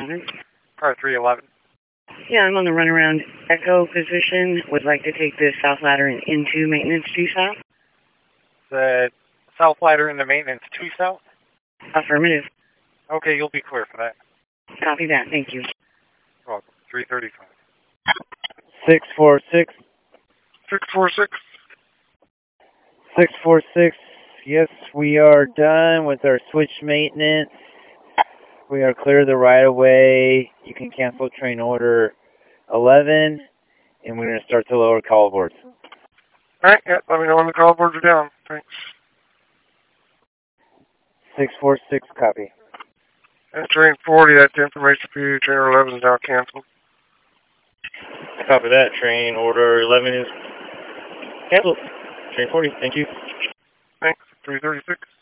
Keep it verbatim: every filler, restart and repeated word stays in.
eleven. Car three eleven. Yeah, I'm on the runaround Echo position. Would like to take this South Ladder into maintenance two south. The South Ladder into maintenance two south? Affirmative. Okay, you'll be clear for that. Copy that. Thank you. You're welcome. three thirty-five. six four six. six four six. six four six. Yes, we are done with our switch maintenance. We are clear of the right-of-way. You can cancel train order eleven, and we're going to start to lower call boards. All right, yeah, let me know when the call boards are down. Thanks. six four six, copy. At train forty, that's the information for you. Train eleven is now canceled. Copy that. Train order eleven is canceled. Train forty, thank you. Thanks. three thirty-six.